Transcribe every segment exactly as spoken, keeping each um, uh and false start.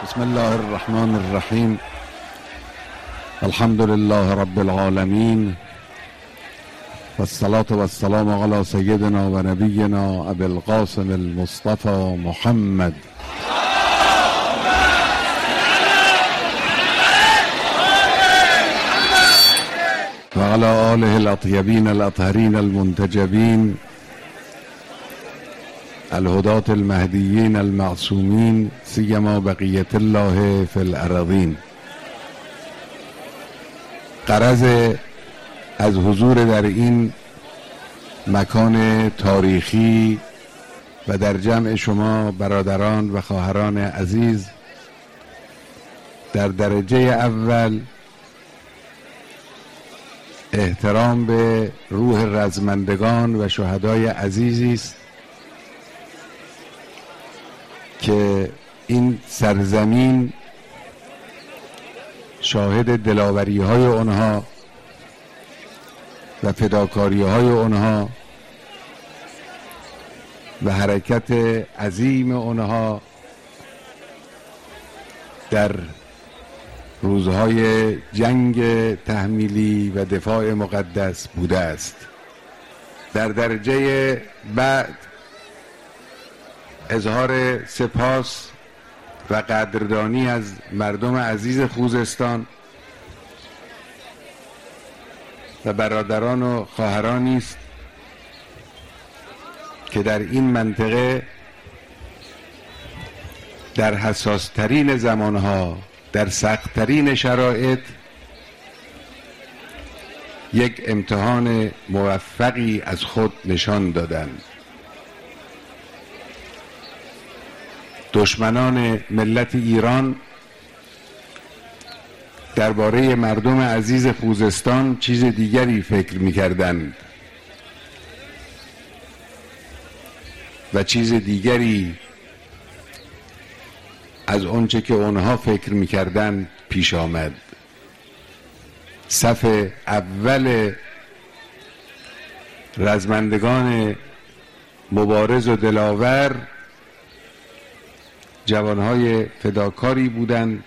بسم الله الرحمن الرحیم. الحمد لله رب العالمین و الصلاة و السلام علی سیدنا و نبینا ابی القاسم المصطفى محمد و علی آله الاطیبین الاطهرین المنتجبین الهداة المهدیین المعصومین سیما بقیت الله فی الارضین. غرض از حضور در این مکان تاریخی و در جمع شما برادران و خواهران عزیز در درجه اول احترام به روح رزمندگان و شهدای عزیزی است که این سرزمین شاهد دلاوری های اونها و فداکاری های اونها و حرکت عظیم اونها در روزهای جنگ تحمیلی و دفاع مقدس بوده است. در درجه بعد اظهار سپاس و قدردانی از مردم عزیز خوزستان و برادران و خواهرانی است که در این منطقه در حساسترین زمانها در سختترین شرایط یک امتحان موفقی از خود نشان دادند. دشمنان ملت ایران درباره مردم عزیز خوزستان چیز دیگری فکر می‌کردند و چیز دیگری از آنچه که آنها فکر می‌کردند پیش آمد. صف اول رزمندگان مبارز و دلاور جوانهای فداکاری بودند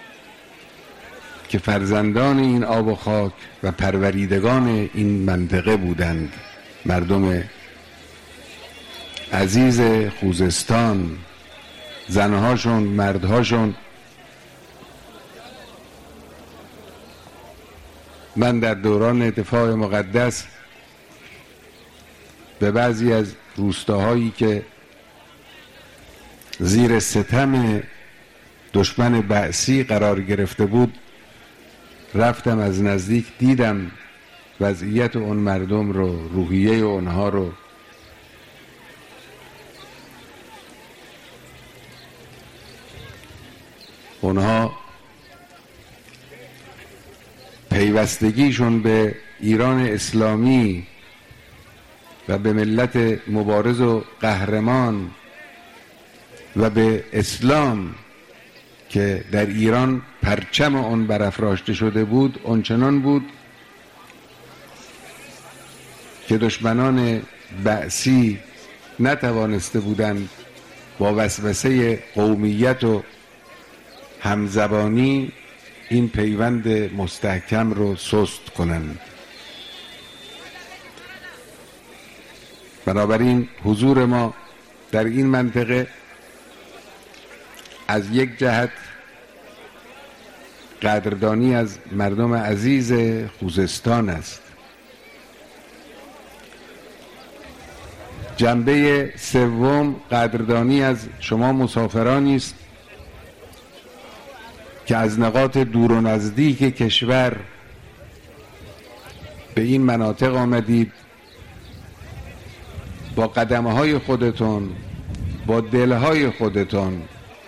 که فرزندان این آب و خاک و پروریدگان این منطقه بودند. مردم عزیز خوزستان، زنهاشون، مردهاشون. من در دوران دفاع مقدس به بعضی از روستاهایی که زیر ستم دشمن بعثی قرار گرفته بود رفتم، از نزدیک دیدم وضعیت اون مردم رو، روحیه اونها رو. اونها پیوستگیشون به ایران اسلامی و به ملت مبارز و قهرمان و به اسلام که در ایران پرچم آن برافراشته شده بود آنچنان بود که دشمنان بعثی نتوانسته بودند با وسوسه قومیت و همزبانی این پیوند مستحکم رو سست کنند. بنابراین حضور ما در این منطقه از یک جهت قدردانی از مردم عزیز خوزستان است. جنبه سوم قدردانی از شما مسافرانی است که از نقاط دور و نزدیک کشور به این مناطق آمدید، با قدمهای خودتون، با دلهای خودتون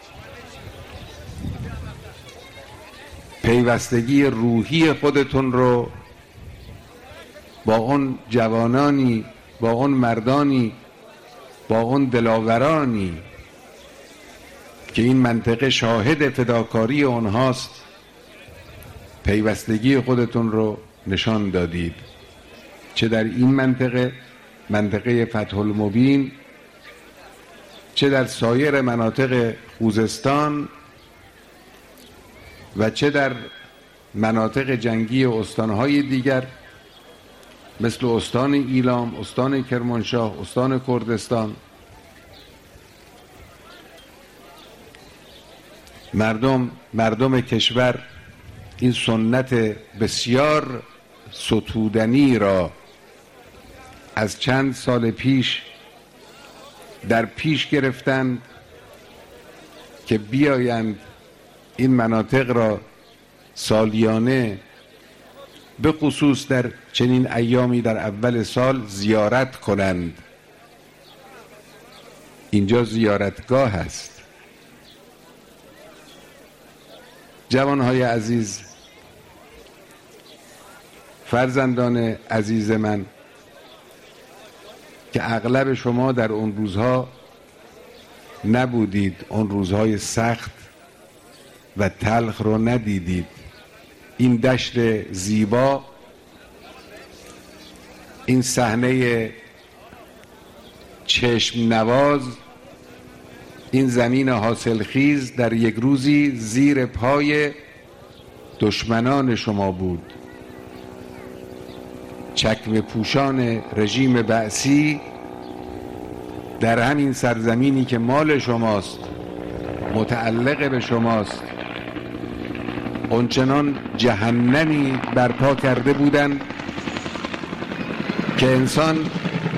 پیوستگی روحی خودتون رو با اون جوانانی، با اون مردانی، با اون دلاورانی که این منطقه شاهد فداکاری اونهاست پیوستگی خودتون رو نشان دادید. چه در این منطقه، منطقه فتح المبین، چه در سایر مناطق خوزستان و چه در مناطق جنگی استانهای دیگر مثل استان ایلام، استان کرمانشاه، استان کردستان، مردم مردم کشور این سنت بسیار ستودنی را از چند سال پیش در پیش گرفتند که بیایند این مناطق را سالیانه به خصوص در چنین ایامی در اول سال زیارت کنند. اینجا زیارتگاه است. جوانهای عزیز، فرزندان عزیز من که اغلب شما در اون روزها نبودید، اون روزهای سخت و تلخ رو ندیدید، این دشت زیبا، این صحنه چشم نواز، این زمین حاصلخیز در یک روزی زیر پای دشمنان شما بود. چکمه پوشان رژیم بعثی در همین سرزمینی که مال شماست، متعلق به شماست، اونچنان جهنمی برپا کرده بودند که انسان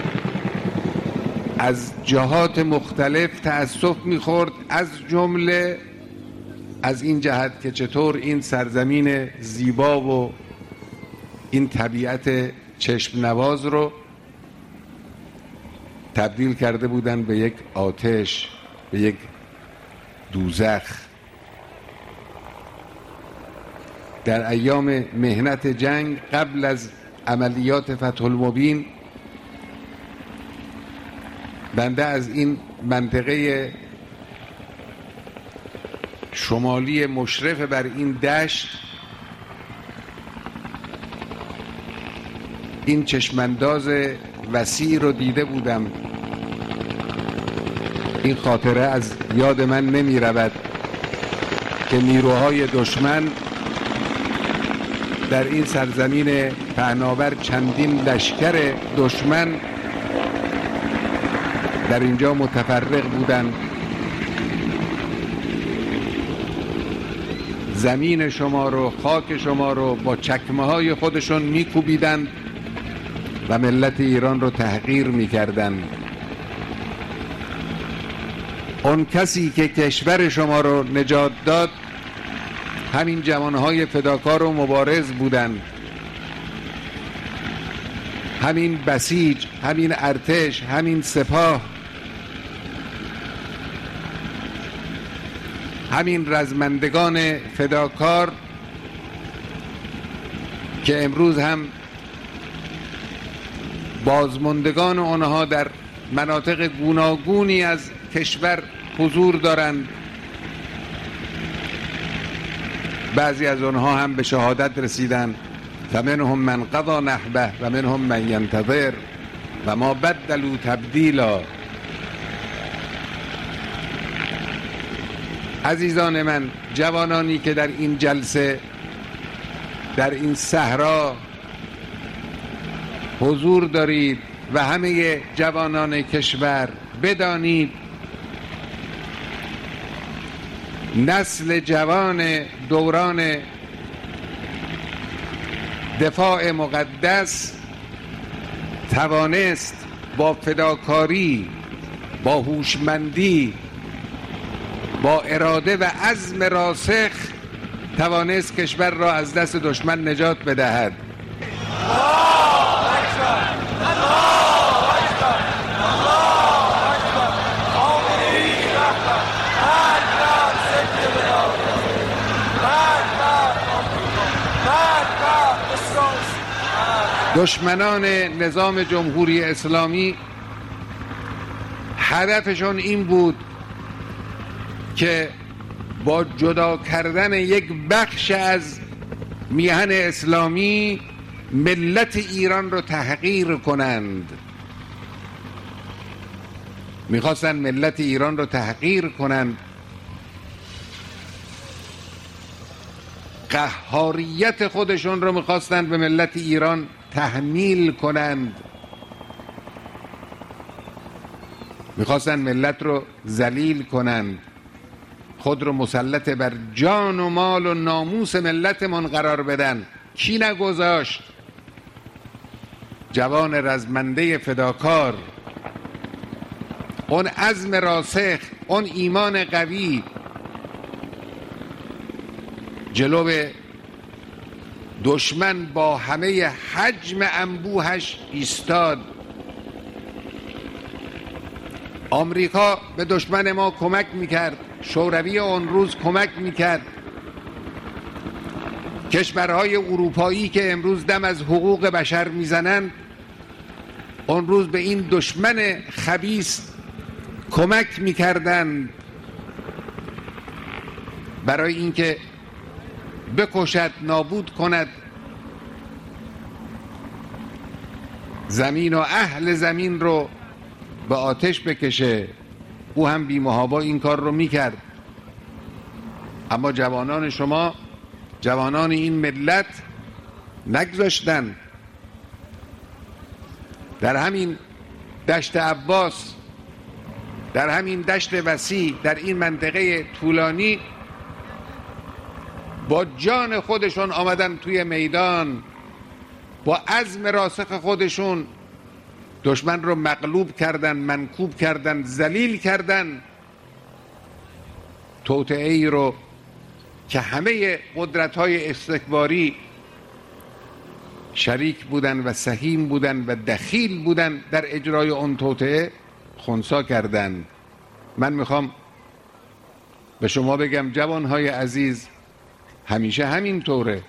از جهات مختلف تأسف می‌خورد، از جمله از این جهت که چطور این سرزمین زیبا و این طبیعت چشم نواز رو تبدیل کرده بودن به یک آتش، به یک دوزخ. در ایام مهنت جنگ قبل از عملیات فتح المبین، بنده از این منطقه شمالی مشرف بر این دشت این چشمانداز وسیع رو دیده بودم. این خاطره از یاد من نمی رود که نیروهای دشمن در این سرزمین پهناور، چندین لشکر دشمن در اینجا متفرق بودند. زمین شما رو، خاک شما رو با چکمه های خودشون میکوبیدند و ملت ایران رو تحقیر میکردند. اون کسی که کشور شما رو نجات داد همین جوانهای فداکار و مبارز بودند، همین بسیج، همین ارتش، همین سپاه، همین رزمندگان فداکار که امروز هم بازماندگان آنها در مناطق گوناگونی از کشور حضور دارند. بعضی از آنها هم به شهادت رسیدند. فمنهم من قضا نحبه و منهم من ینتظر و ما بدلوا تبدیلا. عزیزان من، جوانانی که در این جلسه، در این صحرا حضور دارید و همه جوانان کشور، بدانید نسل جوان دوران دفاع مقدس توانست با فداکاری، با هوشمندی، با اراده و عزم راسخ توانست کشور را از دست دشمن نجات بدهد. دشمنان نظام جمهوری اسلامی هدفشون این بود که با جدا کردن یک بخش از میهن اسلامی ملت ایران رو تحقیر کنند. میخواستن ملت ایران رو تحقیر کنند قهاریت خودشون رو میخواستند به ملت ایران تحمیل کنند، میخواستند ملت رو ذلیل کنند، خود رو مسلط بر جان و مال و ناموس ملتمون قرار بدن. کی نگذاشت؟ جوان رزمنده فداکار، اون عزم راسخ، اون ایمان قوی جلو دشمن با همه حجم انبوهش ایستاد. آمریکا به دشمن ما کمک میکرد، شوروی اون روز کمک میکرد، کشورهای اروپایی که امروز دم از حقوق بشر میزنند اون روز به این دشمن خبیث کمک میکردند برای اینکه بکشد، نابود کند زمین و اهل زمین رو به آتش بکشه. او هم بی محابا این کار رو میکرد. اما جوانان شما، جوانان این ملت نگذاشتن. در همین دشت عباس، در همین دشت وسیع، در این منطقه طولانی با جان خودشون آمدن توی میدان، با عزم راسخ خودشون دشمن رو مغلوب کردن، منکوب کردن، ذلیل کردن. توطئه‌ای رو که همه قدرت‌های استکباری شریک بودن و سهیم بودن و دخیل بودن در اجرای اون توطئه، خنثی کردن. من میخوام به شما بگم جوانهای عزیز، همیشه همین طوره،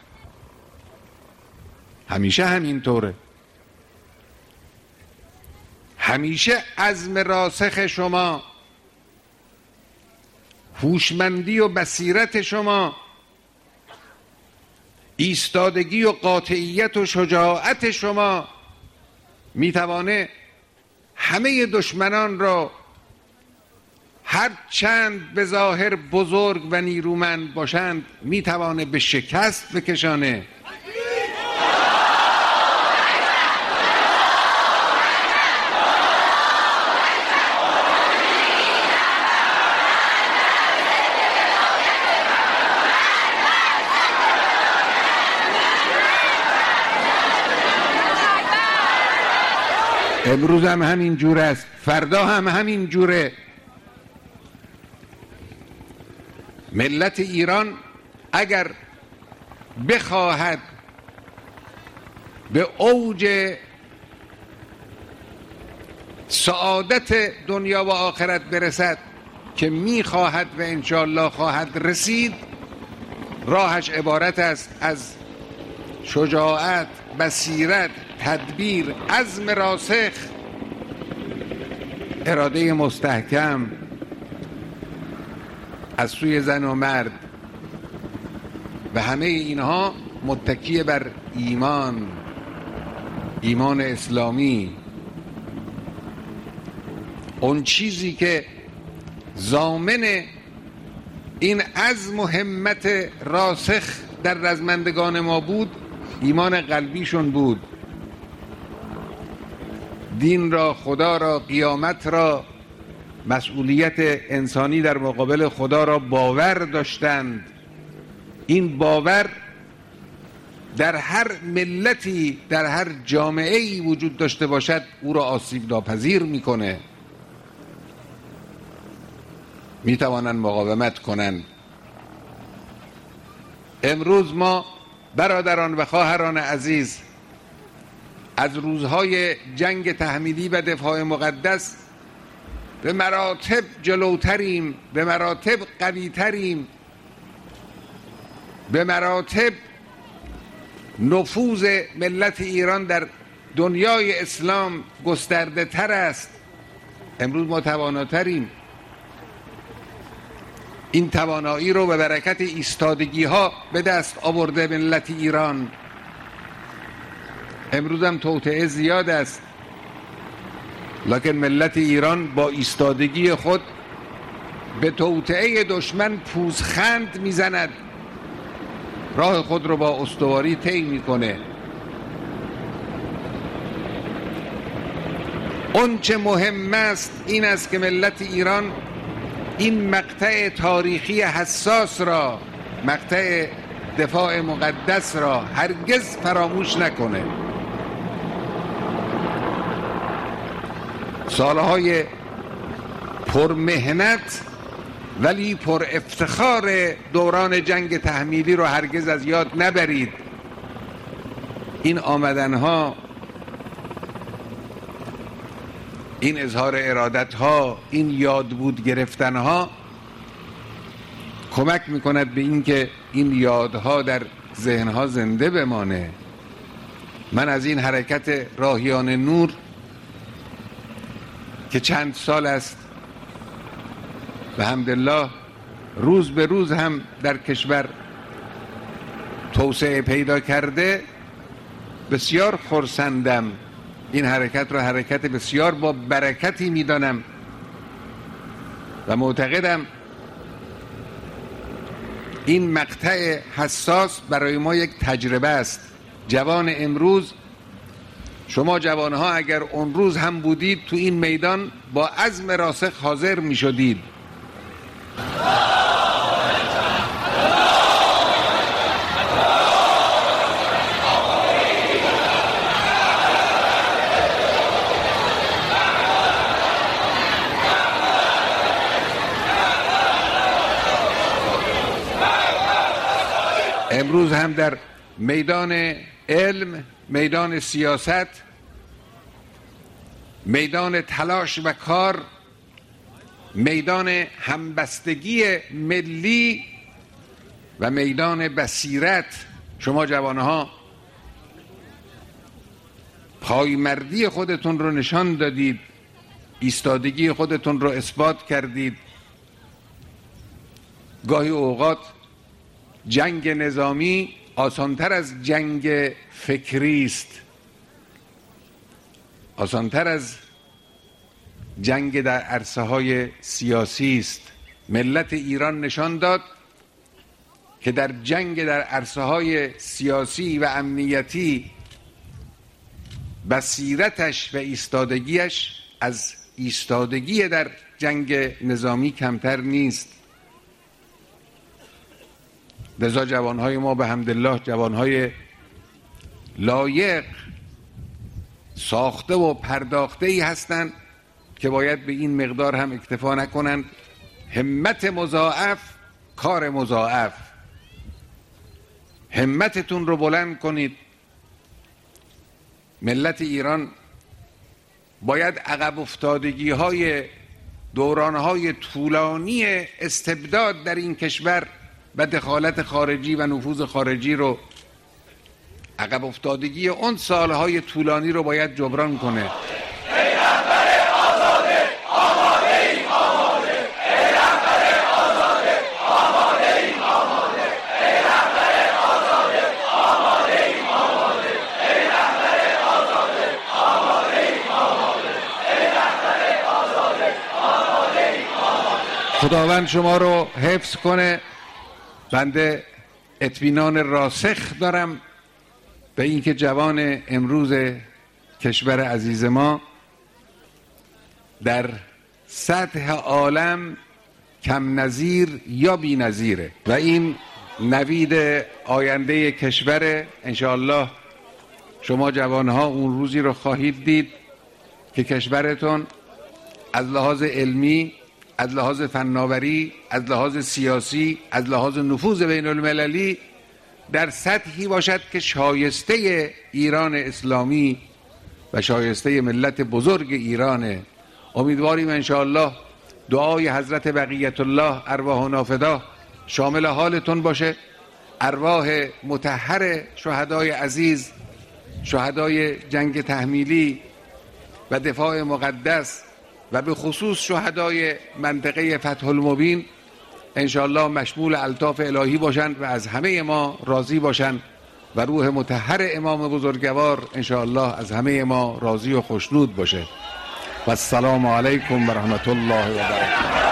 همیشه همین طوره. همیشه عزم راسخ شما، هوشمندی و بصیرت شما، ایستادگی و قاطعیت و شجاعت شما میتوانه همه دشمنان را هر چند به ظاهر بزرگ و نیرومند باشند میتوانه به شکست بکشانه. امروز هم همین جور است، فردا هم همین جوره. ملت ایران اگر بخواهد به اوج سعادت دنیا و آخرت برسد که میخواهد و انشاءالله خواهد رسید، راهش عبارت است از شجاعت، بصیرت، تدبیر، عزم راسخ، اراده مستحکم از سوی زن و مرد و همه اینها متکی بر ایمان، ایمان اسلامی، اون چیزی که ضامن این عزم و همت راسخ در رزمندگان ما بود، ایمان قلبیشون بود. دین را، خدا را، قیامت را، مسئولیت انسانی در مقابل خدا را باور داشتند. این باور در هر ملتی، در هر جامعه‌ای وجود داشته باشد او را آسیب ناپذیر میکنه. میتوانند مقاومت کنند. امروز ما برادران و خواهران عزیز از روزهای جنگ تحمیلی و دفاع مقدس به مراتب جلوتریم، به مراتب قویتریم، به مراتب نفوذ ملت ایران در دنیای اسلام گسترده تر است. امروز ما تواناتریم. این توانایی رو به برکت ایستادگی ها به دست آورده ملت ایران. امروز هم توطئه زیاد است، لکن ملت ایران با ایستادگی خود به توطئه دشمن پوزخند میزند. راه خود رو با استواری طی میکنه. اون چه مهم است این است که ملت ایران این مقطع تاریخی حساس را، مقطع دفاع مقدس را هرگز فراموش نکنه. سالهای پرمهنت ولی پر افتخار دوران جنگ تحمیلی رو هرگز از یاد نبرید. این آمدنها، این اظهار ارادتها، این یاد بود گرفتنها کمک میکند به اینکه این یادها در ذهنها زنده بمانه. من از این حرکت راهیان نور که چند سال است به حمدالله روز به روز هم در کشور توسعه پیدا کرده بسیار خرسندم. این حرکت را حرکت بسیار با برکتی میدانم و معتقدم این مقطع حساس برای ما یک تجربه است. جوان امروز، شما جوانها اگر اون روز هم بودید تو این میدان با عزم راسخ حاضر می شدید. امروز هم در میدان علم، میدان سیاست، میدان تلاش و کار، میدان همبستگی ملی و میدان بصیرت شما جوانها پایمردی خودتون رو نشان دادید، ایستادگی خودتون رو اثبات کردید. گاهی اوقات جنگ نظامی آسانتر از جنگ فکری است، آسانتر از جنگ در عرصه های سیاسی است. ملت ایران نشان داد که در جنگ در عرصه های سیاسی و امنیتی بصیرتش و ایستادگیش از ایستادگی در جنگ نظامی کمتر نیست. لذا جوانهای ما به حمدالله جوانهای لایق، ساخته و پرداخته ای هستند که باید به این مقدار هم اکتفا نکنند. همت مضاعف، کار مضاعف. همتتون رو بلند کنید. ملت ایران باید عقب افتادگی های دورانهای طولانی استبداد در این کشور و دخالت خارجی و نفوذ خارجی رو، عقب افتادگی اون سالهای طولانی رو باید جبران کنه. خداوند شما رو حفظ کنه. بنده اطمینان راسخ دارم به اینکه جوان امروز کشور عزیز ما در سطح عالم کم نظیر یا بی نظیره و این نوید آینده کشور. انشاءالله شما جوانها اون روزی رو خواهید دید که کشورتون از لحاظ علمی، از لحاظ فناوری، از لحاظ سیاسی، از لحاظ نفوذ بین المللی در سطحی باشد که شایسته ایران اسلامی و شایسته ملت بزرگ ایرانه. امیدواریم انشاءالله دعای حضرت بقیت الله ارواحنا فدا شامل حالتون باشه. ارواح مطهر شهدای عزیز، شهدای جنگ تحمیلی و دفاع مقدس و به خصوص شهدای منطقه فتح المبین انشاءالله مشمول الطاف الهی باشند و از همه ما راضی باشند و روح مطهر امام بزرگوار انشاءالله از همه ما راضی و خوشنود باشه. و السلام علیکم و رحمت الله و برکاته.